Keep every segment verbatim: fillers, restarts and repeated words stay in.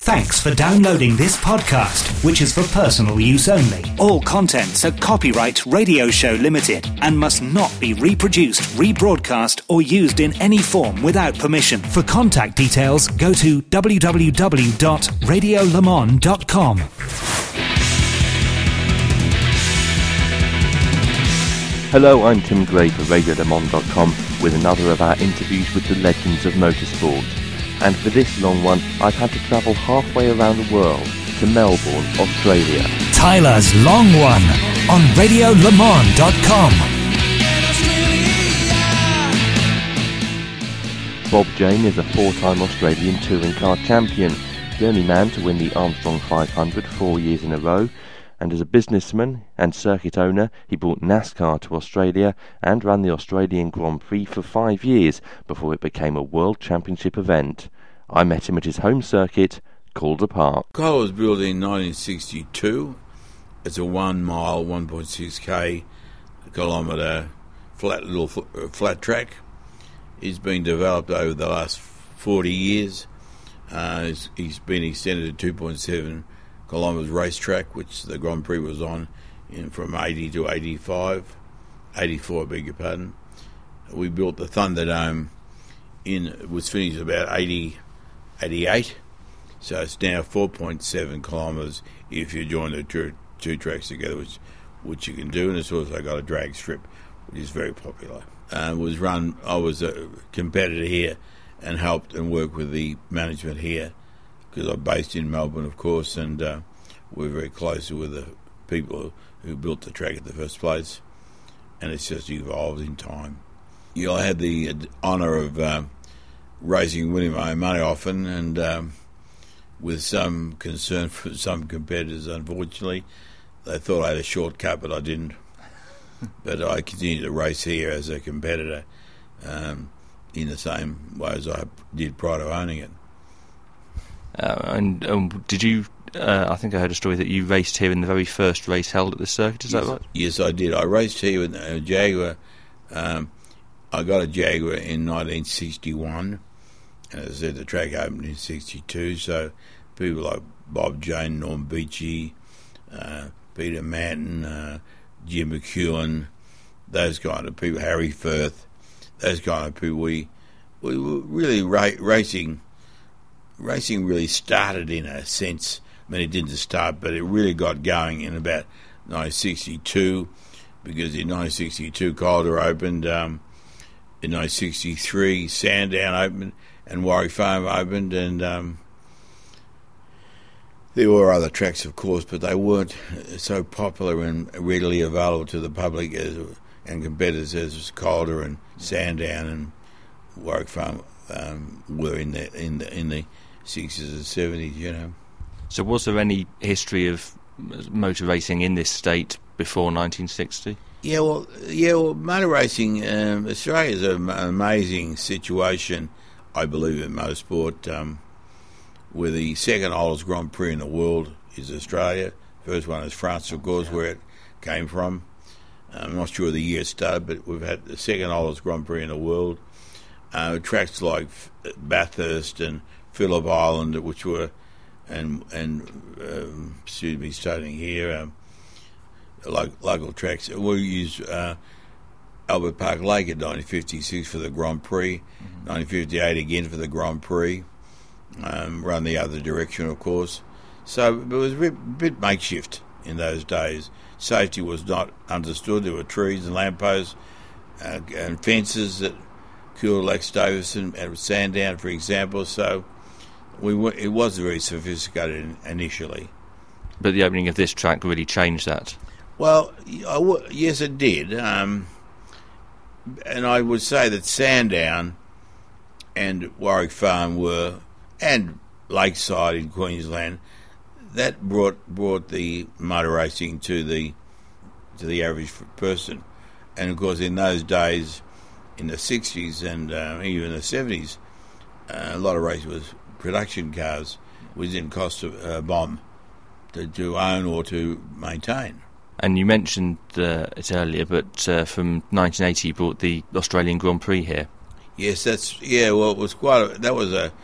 Thanks for downloading this podcast, which is for personal use only. All contents are copyright Radio Show Limited and must not be reproduced, rebroadcast or used in any form without permission. For contact details, go to w w w dot radio le mans dot com. Hello, I'm Tim Gray for radio le mans dot com with another of our interviews with the legends of motorsport. And for this long one, I've had to travel halfway around the world to Melbourne, Australia. Tyler's Long One on radio le mans dot com. Bob Jane is a four-time Australian touring car champion, the only man to win the Armstrong five hundred four years in a row, and as a businessman and circuit owner, he brought NASCAR to Australia and ran the Australian Grand Prix for five years before it became a World Championship event. I met him at his home circuit, Calder Park. Calder was built in nineteen sixty-two. It's a one mile, one point six k kilometre flat little flat track. It's been developed over the last forty years. Uh, it's, it's been extended to two point seven kilometres racetrack, which the Grand Prix was on in from eighty to eighty-five, eighty-four, I beg your pardon. We built the Thunderdome in, it was finished about eighty, eighty-eight, so it's now four point seven kilometres if you join the two, two tracks together, which which you can do, and it's also got a drag strip, which is very popular. Uh, it was run, I was a competitor here and helped and worked with the management here, because I'm based in Melbourne, of course, and uh, we're very close with the people who built the track in the first place, and it's just evolved in time. You know, I had the honour of uh, racing winning my own money often, and um, with some concern for some competitors, unfortunately, they thought I had a shortcut, but I didn't. But I continued to race here as a competitor um, in the same way as I did prior to owning it. Uh, and um, did you, uh, I think I heard a story that you raced here in the very first race held at the circuit, is yes, that right? Yes, I did. I raced here with a Jaguar. Um, I got a Jaguar in nineteen sixty-one. As I said, the track opened in sixty-two, so people like Bob Jane, Norm Beachy, uh, Peter Manton, uh, Jim McEwen, those kind of people, Harry Firth, those kind of people, we, we were really ra- racing... Racing really started in a sense. I mean, it didn't start, but it really got going in about nineteen sixty-two, because in nineteen sixty-two Calder opened, um, in nineteen sixty-three Sandown opened, and Warwick Farm opened, and um, there were other tracks, of course, but they weren't so popular and readily available to the public as, and competitors as Calder and Sandown and Warwick Farm um, were in the in the in the sixties and seventies, you know. So was there any history of motor racing in this state before nineteen sixty? Yeah, well, yeah, well, motor racing, um, Australia is an amazing situation, I believe, in motorsport, um, where the second oldest Grand Prix in the world is Australia. First one is France, of course, where it came from. I'm not sure the year it started, but we've had the second oldest Grand Prix in the world. Uh, tracks like Bathurst and Phillip Island, which were, and and um, excuse me, starting here, um, like local tracks. We use uh, Albert Park Lake in nineteen fifty-six for the Grand Prix, mm-hmm. nineteen fifty-eight again for the Grand Prix. Um, run the other direction, of course. So it was a bit, bit makeshift in those days. Safety was not understood. There were trees and lampposts uh, and fences that killed Lex Davison and Sandown, for example. So we were, it was very sophisticated initially. But the opening of this track really changed that. Well, I w- yes, it did. Um, and I would say that Sandown and Warwick Farm were, and Lakeside in Queensland, that brought brought the motor racing to the to the average person. And of course, in those days, in the sixties and uh, even the seventies, uh, a lot of racing was production cars, which didn't cost a, a bomb to, to own or to maintain. And you mentioned uh, it earlier, but uh, from nineteen eighty you brought the Australian Grand Prix here. Yes, that's yeah. Well, it was quite. A, that was a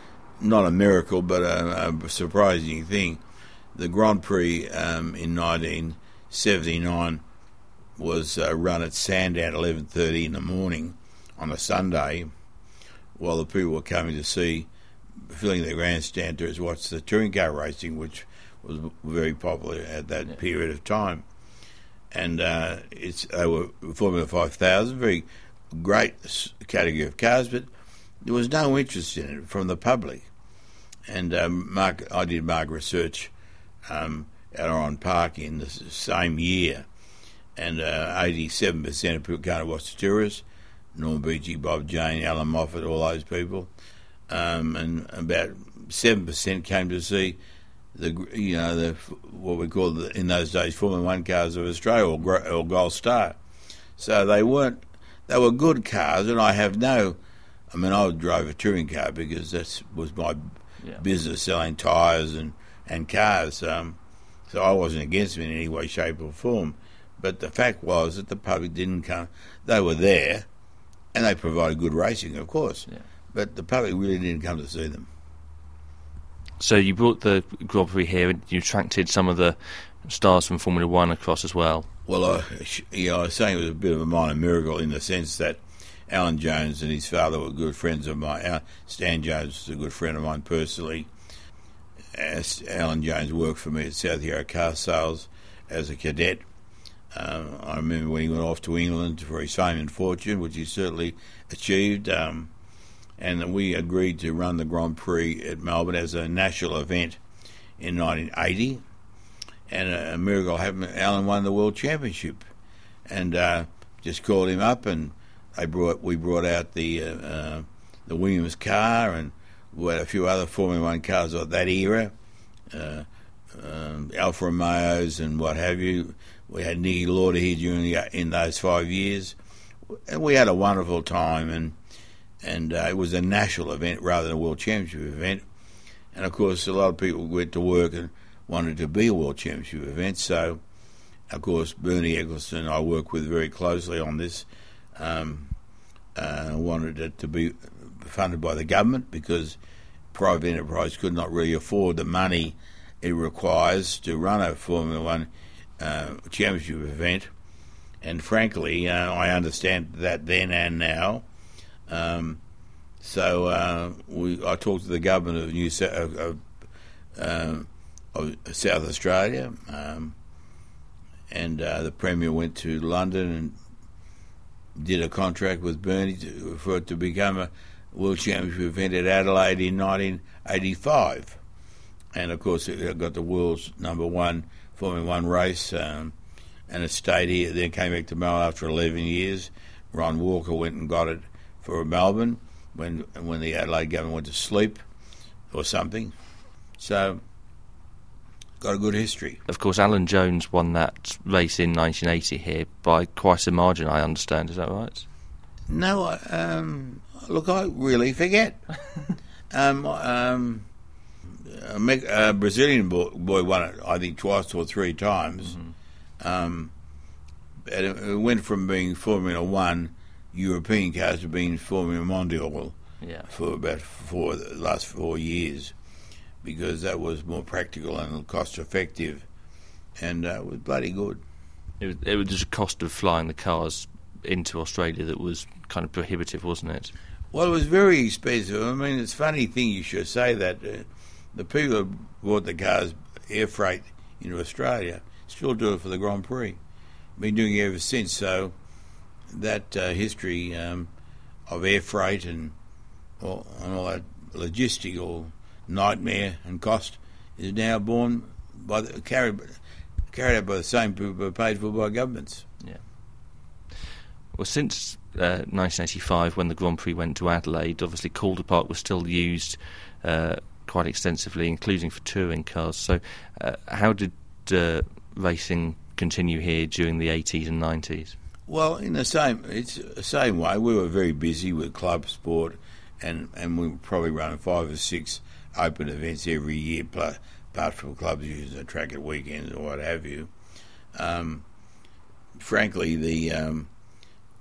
not a miracle, but a, a surprising thing. The Grand Prix um, in nineteen seventy-nine was uh, run at Sandown at eleven thirty in the morning on a Sunday, while the people were coming to see, filling the grandstand to watch the touring car racing, which was very popular at that yeah. period of time. And uh, it's they were Formula five thousand, very great category of cars, but there was no interest in it from the public. And um, Mark, I did market research um, at Oran Park in the same year, and uh, eighty-seven percent of people going to watch the tourists, Norm Beachy, Bob Jane, Alan Moffat, all those people, um, and about seven percent came to see the you know the what we called the, in those days Formula One cars of Australia, or, or Gold Star. So they weren't they were good cars, and I have no. I mean, I drove a touring car because that was my yeah. business, selling tyres and and cars. Um, so I wasn't against them in any way, shape, or form. But the fact was that the public didn't come. They were there, and they provided good racing, of course. Yeah. But the public really didn't come to see them. So you brought the Grand Prix here, and you attracted some of the stars from Formula One across as well. Well, I, you know, I was saying it was a bit of a minor miracle in the sense that Alan Jones and his father were good friends of mine. Stan Jones was a good friend of mine personally. As Alan Jones worked for me at South Yarra Car Sales as a cadet. Um, I remember when he went off to England for his fame and fortune, which he certainly achieved. Um, and we agreed to run the Grand Prix at Melbourne as a national event in nineteen eighty. And a, a miracle happened. Alan won the World Championship. And uh, just called him up, and they brought we brought out the uh, uh, the Williams car, and we had a few other Formula One cars of that era, uh, um, Alfa Romeos and what have you. We had Nicky Lauda here during the, in those five years, and we had a wonderful time. And and uh, it was a national event rather than a World Championship event. And of course, a lot of people went to work and wanted to be a World Championship event. So, of course, Bernie Eccleston, I work with very closely on this. Um, uh, wanted it to be funded by the government because private enterprise could not really afford the money it requires to run a Formula One uh, championship event. And frankly, uh, I understand that then and now. Um, so uh, we, I talked to the government of New South, of, uh, of South Australia, um, and uh, the Premier went to London and did a contract with Bernie to, for it to become a World Championship event at Adelaide in nineteen eighty-five. And, of course, it got the world's number one Formula One race, um, and it stayed here. Then came back to Melbourne after eleven years. Ron Walker went and got it for Melbourne when when the Adelaide government went to sleep or something. So, got a good history. Of course, Alan Jones won that race in nineteen eighty here by quite a margin, I understand. Is that right? No, um, look, I really forget. um, um, a, Me- a Brazilian boy, boy won it, I think, twice or three times. Mm-hmm. Um, and it, it went from being Formula One European cars to being Formula Mondial yeah. for about four, the last four years. Because that was more practical and cost-effective, and uh, it was bloody good. It was, it was just a cost of flying the cars into Australia that was kind of prohibitive, wasn't it? Well, it was very expensive. I mean, it's a funny thing you should say that. Uh, the people who bought the cars, air freight, into Australia, still do it for the Grand Prix. Been doing it ever since, so that uh, history um, of air freight and all, and all that logistical nightmare and cost is now borne by the, carried carried out by the same people but paid for by governments. Yeah. Well, since uh, nineteen eighty-five, when the Grand Prix went to Adelaide, obviously Calder Park was still used uh, quite extensively, including for touring cars. So, uh, how did uh, racing continue here during the eighties and nineties? Well, in the same it's the same way. We were very busy with club sport, and and we were probably running five or six open events every year, plus, apart from clubs using the track at weekends or what have you. Um, frankly, the um,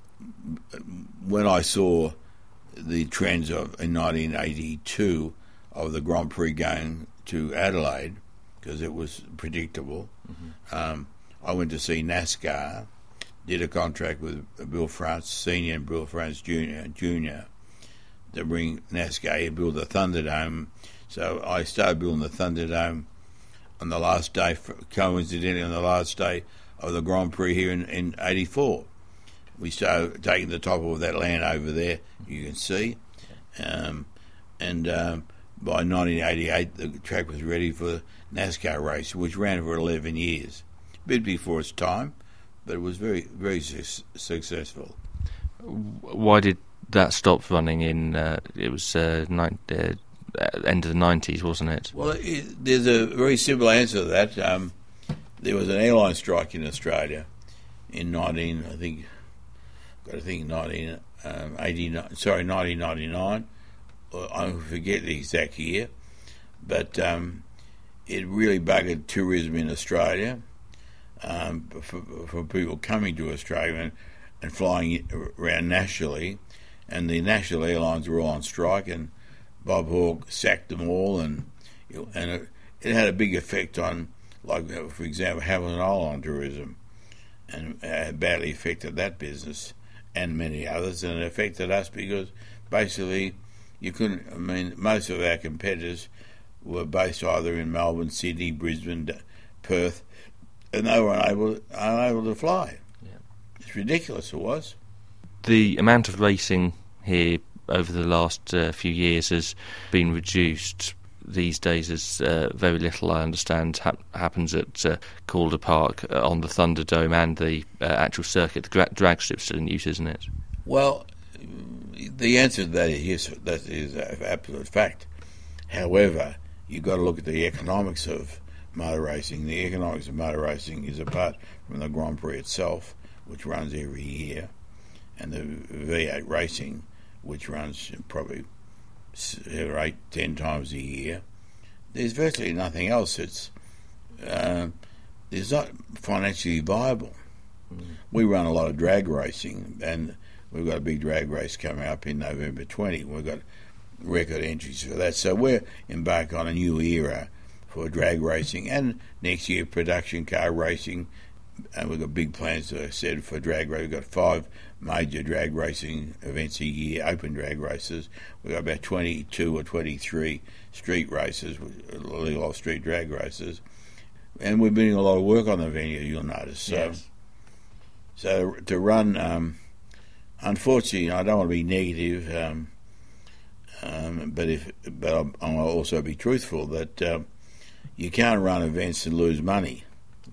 when I saw the trends of in nineteen eighty-two, of the Grand Prix going to Adelaide, because it was predictable. Mm-hmm. Um, I went to see NASCAR, did a contract with Bill France Senior and Bill France Junior Junior to bring NASCAR here, build the Thunderdome. So I started building the Thunderdome on the last day, coincidentally on the last day of the Grand Prix here in, in eighty-four. We started taking the top of that land over there, you can see. Um, and um, by nineteen eighty-eight, the track was ready for the NASCAR race, which ran for eleven years. A bit before its time, but it was very, very su- successful. Why did that stop running in, uh, it was uh, nine, uh, end of the nineties, wasn't it? Well, it, there's a very simple answer to that. Um, there was an airline strike in Australia in nineteen, I think, got to think nineteen eighty-nine, sorry, nineteen ninety-nine. I forget the exact year, but um, it really buggered tourism in Australia. Um, for, for people coming to Australia and, and flying around nationally, and the national airlines were all on strike, and Bob Hawke sacked them all, and and it, it had a big effect on, like for example, Hamilton Island tourism, and uh, badly affected that business and many others, and it affected us because basically you couldn't. I mean, most of our competitors were based either in Melbourne, Sydney, Brisbane, Perth, and they were unable, unable to fly. Yeah. It's ridiculous, it was. The amount of racing here over the last uh, few years has been reduced. These days there's uh, very little, I understand, ha- happens at uh, Calder Park uh, on the Thunderdome and the uh, actual circuit. The gra- drag strip's still in use, isn't it? Well, the answer to that is yes, that is an absolute fact. However, you've got to look at the economics of motor racing. The economics of motor racing is apart from the Grand Prix itself, which runs every year, and the V eight racing, which runs probably seven or eight, ten times a year. There's virtually nothing else. It's uh, it's not financially viable. Mm. We run a lot of drag racing, and we've got a big drag race coming up in November twentieth. We've got record entries for that. So we're embarking on a new era for drag racing, and next year production car racing. And we've got big plans, as I said, for drag racing. We've got five major drag racing events a year, open drag races. We've got about twenty-two or twenty-three street races, legal street drag races. And we're doing a lot of work on the venue, you'll notice. So, yes. so to run, um, unfortunately, I don't want to be negative, um, um, but if but I'll, I'll also be truthful that um, you can't run events and lose money.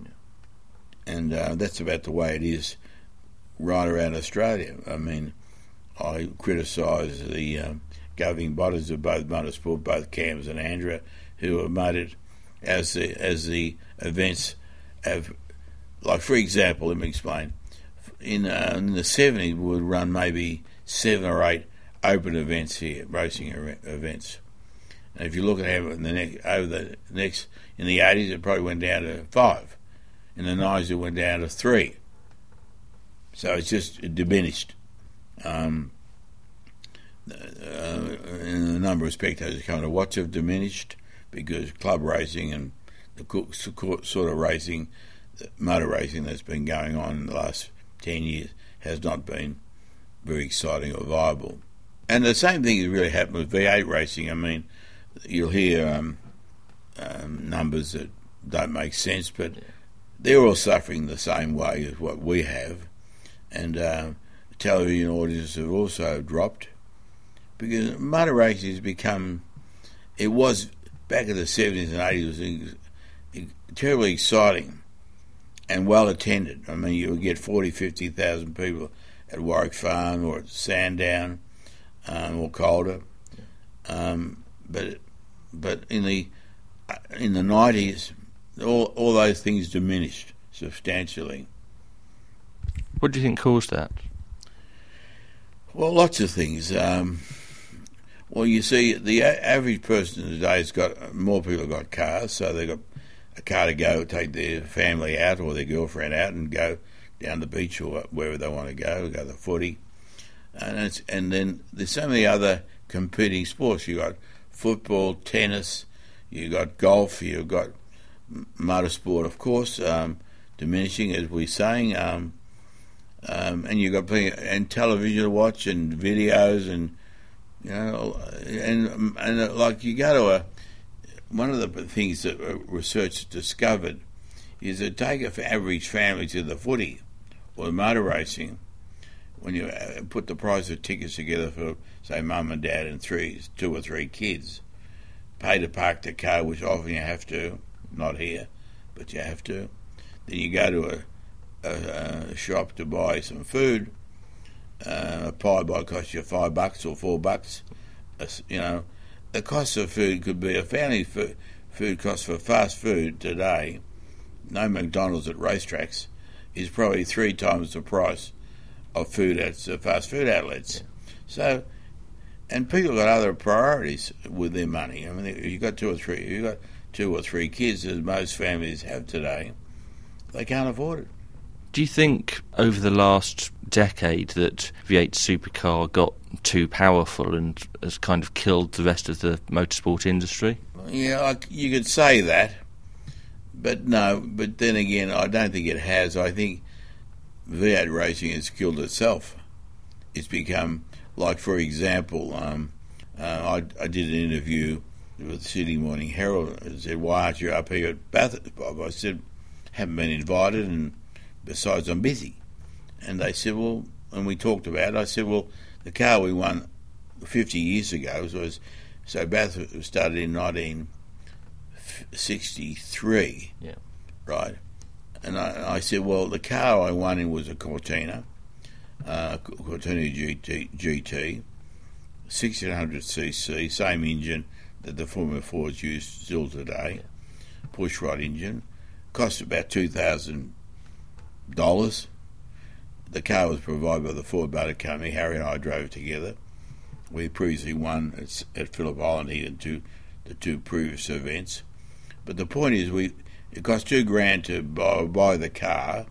And uh, that's about the way it is right around Australia. I mean, I criticise the um, governing bodies of both motorsport, both CAMS and ANDRA, who have made it as the as the events have. Like, for example, let me explain. In, uh, in the seventies, we would run maybe seven or eight open events here, racing events. And if you look at how in the next, over the next, in the eighties, it probably went down to five. In the nineties, it went down to three. So it's just diminished. Um, uh, and the number of spectators coming to watch have diminished because club racing and the sort of racing, motor racing that's been going on in the last ten years has not been very exciting or viable. And the same thing has really happened with V eight racing. I mean, you'll hear um, um, numbers that don't make sense, but they're all suffering the same way as what we have. And uh, television audiences have also dropped because motor racing has become, it was back in the seventies and eighties, it was terribly exciting and well attended. I mean, you would get forty, fifty thousand people at Warwick Farm or at Sandown um, or Calder. Um, but but in the in the nineties, all all those things diminished substantially. What do you think caused that? Well, lots of things. Um, well, you see, the a- average person today has got, more people have got cars, so they've got a car to go take their family out or their girlfriend out and go down the beach or wherever they want to go, go to the footy. And, it's, and then there's so many other competing sports. You've got football, tennis, you've got golf, you've got motorsport, of course, um, diminishing, as we're saying, um, um, and you've got plenty, and television to watch, and videos, and you know, and and like you go to a, one of the things that research discovered is that take an average family to the footy or the motor racing, when you put the price of tickets together for, say, mum and dad and three, two or three kids, pay to park the car, which often you have to, not here, but you have to. Then you go to a, a, a shop to buy some food. Uh, a pie might cost you five bucks or four bucks. Uh, you know, the cost of food could be a family food, food cost for fast food today. No McDonald's at racetracks is probably three times the price of food at uh, fast food outlets. Yeah. So, and people got other priorities with their money. I mean, if you've got two or three, you've got two or three kids, as most families have today, they can't afford it. Do you think over the last decade that V eight Supercar got too powerful and has kind of killed the rest of the motorsport industry? Yeah, you could say that, but no. But then again, I don't think it has. I think V eight racing has killed itself. It's become, like, for example, um, uh, I, I did an interview with the Sydney Morning Herald and said, "Why aren't you up here at Bathurst, Bob?" I said, "Haven't been invited, and besides, I'm busy." And they said, well, and we talked about it. I said, well, the car we won fifty years ago was, so Bathurst was started in nineteen sixty-three, yeah, right? And I, I said, well, the car I won in was a Cortina, uh, Cortina G T, G T, sixteen hundred c c, same engine that the Formula Fords use still today, yeah. Pushrod engine, cost about two thousand dollars. The car was provided by the Ford Motor Company. Harry and I drove together. We previously won at, at Phillip Island here in two, the two previous events. But the point is, we it cost two grand to buy, buy the car,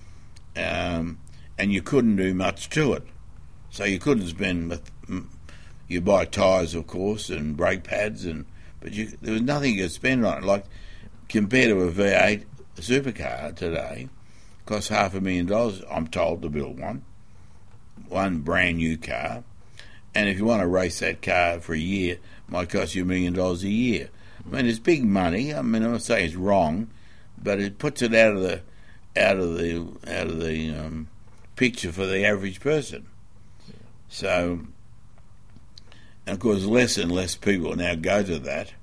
um, and you couldn't do much to it. So you couldn't spend. You buy tyres, of course, and brake pads, and but you, there was nothing you could spend on it. Like compared to a V eight supercar today, costs half a million dollars, I'm told, to build one, one brand new car. And if you want to race that car for a year, it might cost you a million dollars a year. I mean, it's big money. I mean, I'm not saying it's wrong, but it puts it out of the out of the out of the um, picture for the average person. So, and of course, less and less people now go to that,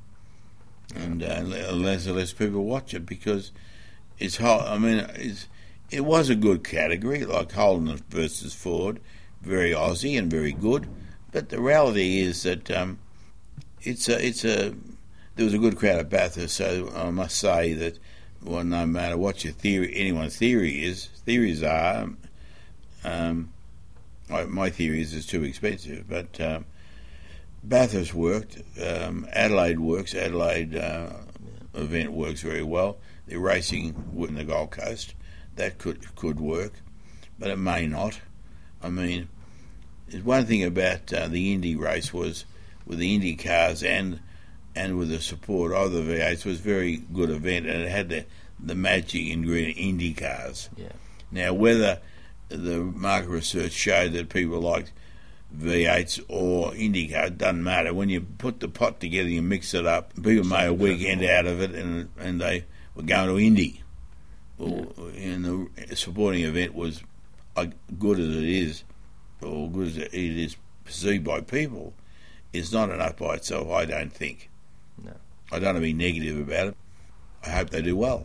and uh, less and less people watch it because it's hard. I mean, it's. It was a good category, like Holden versus Ford, very Aussie and very good. But the reality is that um, it's a, it's a. There was a good crowd at Bathurst, so I must say that, well, no matter what your theory, anyone's theory is, theories are. Um, my theory is it's too expensive, but um, Bathurst worked. Um, Adelaide works. Adelaide uh, event works very well. They're racing in the Gold Coast. That could could work, but it may not. I mean, there's one thing about uh, the Indy race was with the Indy cars and and with the support of the V eights was a very good event, and it had the the magic ingredient Indy cars. Yeah. Now, whether the market research showed that people liked V eights or Indy cars, doesn't matter. When you put the pot together, you mix it up. People made a weekend out of it, and and they were going to Indy. Well, and the supporting event was uh, good as it is, or good as it is perceived by people, is not enough by itself, I don't think. No. I don't want to be negative about it. I hope they do well.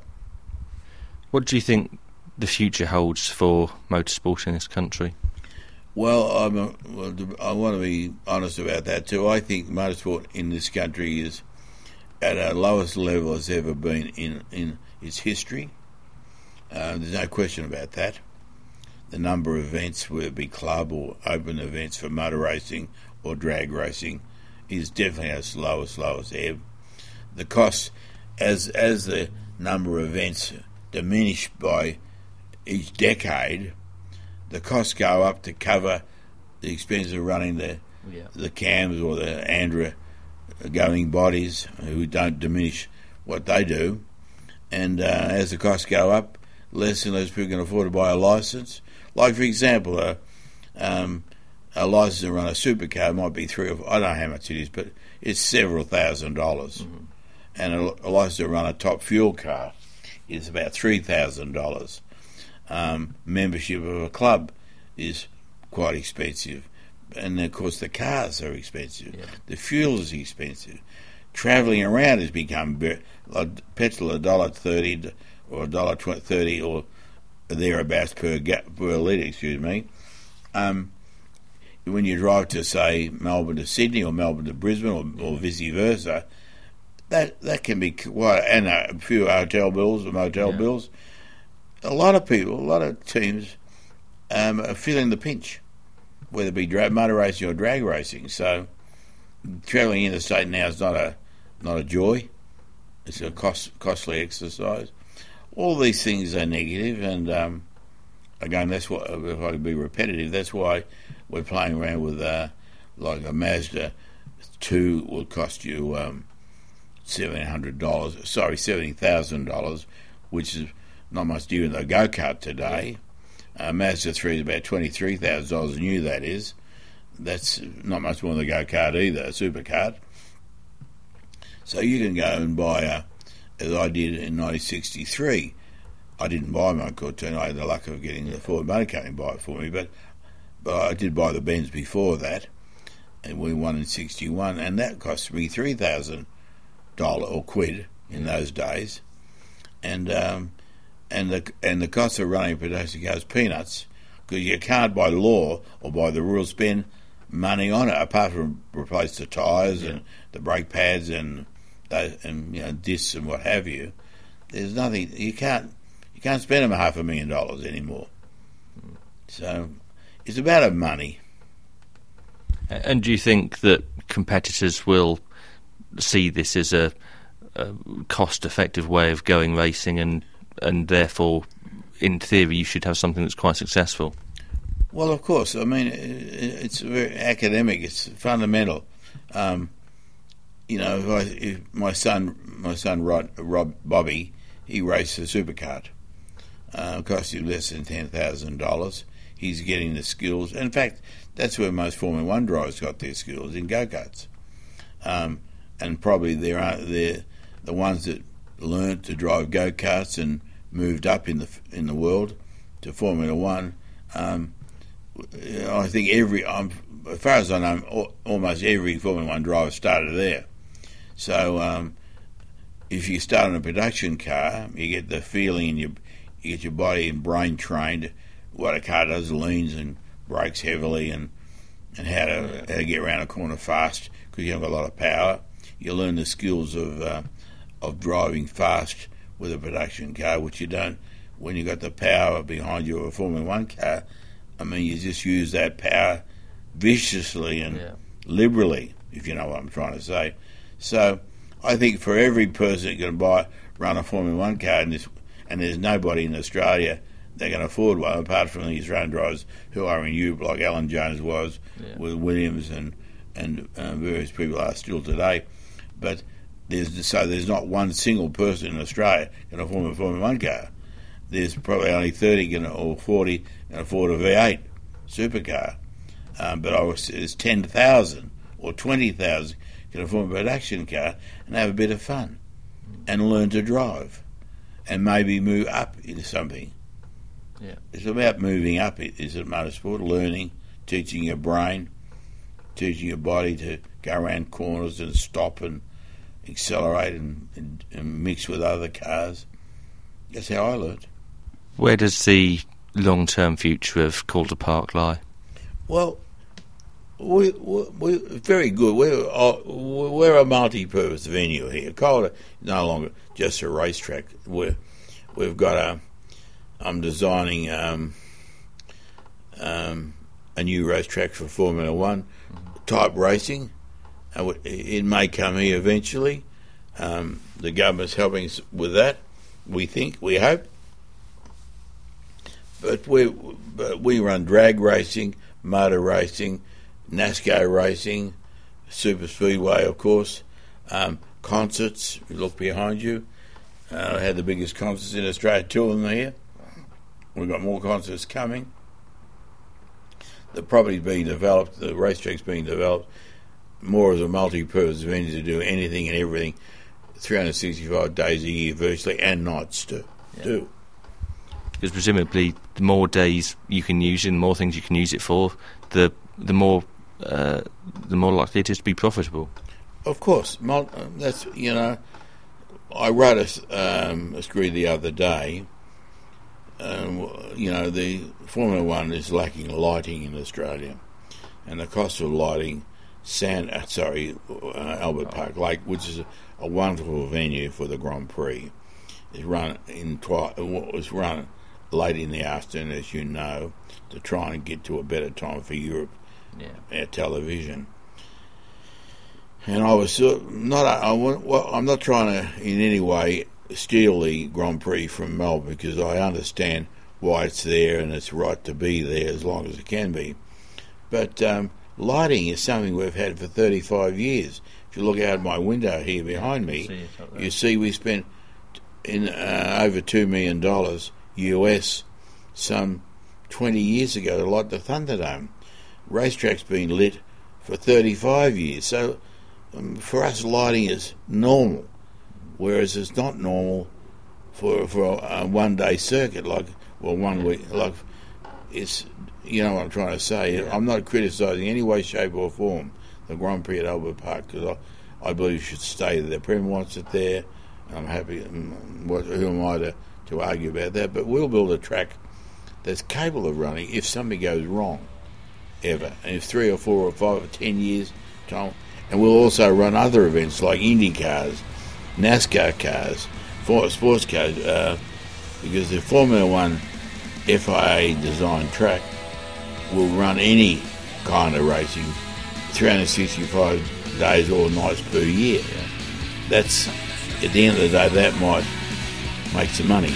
What do you think the future holds for motorsport in this country? Well, I'm a, well, I want to be honest about that too. I think motorsport in this country is at our lowest level it's ever been in, in its history. Uh, there's no question about that. The number of events, whether it be club or open events for motor racing or drag racing, is definitely as low as low as ever. The costs, as as the number of events diminish by each decade, the costs go up to cover the expense of running the yeah. the cams or the Andra going bodies who don't diminish what they do. And uh, as the costs go up, less and less people can afford to buy a licence. Like, for example, a, um, a licence to run a supercar might be three or four, I don't know how much it is, but it's several thousand dollars. Mm-hmm. And a, a licence to run a top fuel car is about three thousand dollars. Um, membership of a club is quite expensive. And, of course, the cars are expensive. Yeah. The fuel is expensive. Travelling around has become like petrol a dollar thirty or a dollar thirty or thereabouts per ga- per litre. Excuse me. Um, when you drive to, say, Melbourne to Sydney or Melbourne to Brisbane or, or vice versa, that that can be quite, and a few hotel bills or motel yeah. bills. A lot of people, a lot of teams, um, are feeling the pinch, whether it be drag, motor racing or drag racing. So travelling interstate now is not a not a joy. It's a cost, costly exercise. All these things are negative, and um, again, that's what, if I could be repetitive, that's why we're playing around with uh, like a Mazda two will cost you um, seven hundred dollars. Sorry, seventy thousand dollars, which is not much dearer than a go kart today. Uh, Mazda three is about twenty-three thousand dollars new. That is, that's not much more than a go kart either, a supercar. So you can go and buy a, as I did in nineteen sixty-three. I didn't buy my Cortina. I had the luck of getting the Ford Motor Company to buy it for me, but but I did buy the Benz before that, and we won in sixty-one, and that cost me three thousand dollars or quid in those days, and um, and the and the cost of running a production car is peanuts, because you can't by law or by the rules spend money on it apart from replace the tyres yeah. and the brake pads and those, and you know discs and what have you. There's nothing you can't you can't spend them half a million dollars anymore. So it's about a money. And do you think that competitors will see this as a, a cost-effective way of going racing, and and therefore, in theory, you should have something that's quite successful? Well, of course. I mean, it's very academic. It's fundamental. Um, you know, if, I, if my son, my son Rod, Rob Bobby, he raced a supercar. Uh, it cost him less than ten thousand dollars. He's getting the skills. In fact, that's where most Formula One drivers got their skills, in go-karts. Um, and probably there are they're the ones that learnt to drive go-karts and moved up in the in the world to Formula One. Um, I think every, um, as far as I know, almost every Formula One driver started there. So um, if you start on a production car, you get the feeling, and you, you get your body and brain trained what a car does, leans and brakes heavily, and and how to, how to get around a corner fast, because you have a lot of power. You learn the skills of uh, of driving fast with a production car, which you don't when you got the power behind you of a Formula One car. I mean, you just use that power viciously and yeah. liberally, if you know what I'm trying to say. So I think for every person that can buy run a Formula One car, in this, and there's nobody in Australia that can afford one apart from the Australian drivers who are in Europe, like Alan Jones was yeah. with Williams, and and uh, various people are still today. But there's so there's not one single person in Australia can afford a Formula One car. There's probably only thirty can, or forty can afford a V eight supercar, um, but I was, there's ten thousand or twenty thousand can afford a production car and have a bit of fun and learn to drive and maybe move up into something. Yeah. It's about moving up, is it, motorsport, learning, teaching your brain, teaching your body to go around corners and stop and accelerate and, and, and mix with other cars. That's how I learned. Where does the long-term future of Calder Park lie? Well, we, we, we're very good. We're, uh, we're a multi-purpose venue here. Calder is no longer just a racetrack. We're, we've got a... I'm designing um, um, a new racetrack for Formula One mm-hmm. type racing. Uh, it may come here eventually. Um, the government's helping us with that, we think, we hope. But we but we run drag racing, motor racing, NASCAR racing, super speedway, of course. Um, concerts, you look behind you. Uh, I had the biggest concerts in Australia, two of them here. We've got more concerts coming. The property's being developed, the racetrack's being developed, more as a multi-purpose venue to do anything and everything, three hundred sixty-five days a year virtually, and nights to yeah. do. Because presumably the more days you can use it, the more things you can use it for, the the more uh, the more likely it is to be profitable. Of course. That's, you know, I wrote a, um, a screed the other day. Um, you know, the Formula One is lacking lighting in Australia, and the cost of lighting, Sand, uh, sorry, uh, Albert Park Lake, which is a, a wonderful venue for the Grand Prix, is run in twi- was run late in the afternoon, as you know, to try and get to a better time for Europe, yeah. our television. And I was uh, not. I, well, I'm not trying to in any way steal the Grand Prix from Melbourne, because I understand why it's there and it's right to be there as long as it can be. But um, lighting is something we've had for thirty-five years. If you look out my window here behind me, see you see we spent in uh, over two million dollars U S some twenty years ago to light the Thunderdome. Racetrack's been lit for thirty-five years, so um, for us lighting is normal, whereas it's not normal for for a, a one-day circuit, like well one week, like it's, you know what I'm trying to say. Yeah. I'm not criticising any way, shape or form the Grand Prix at Albert Park, because I, I believe it should stay there. The Premier wants it there, and I'm happy. What, who am I to, to argue about that? But we'll build a track that's capable of running if something goes wrong, ever. And if three or four or five or ten years time, and we'll also run other events like Indy cars, NASCAR cars, sports cars, uh, because the Formula One F I A designed track will run any kind of racing three hundred sixty-five days or nights per year. Yeah. That's, at the end of the day, that might make some money.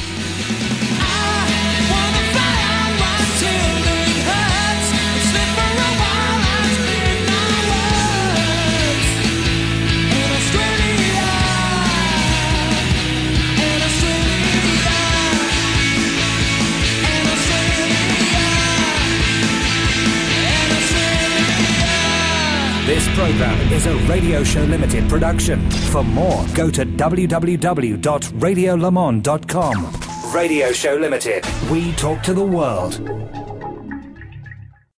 This program is a Radio Show Limited production. For more, go to w w w dot radio le mans dot com. Radio Show Limited. We talk to the world.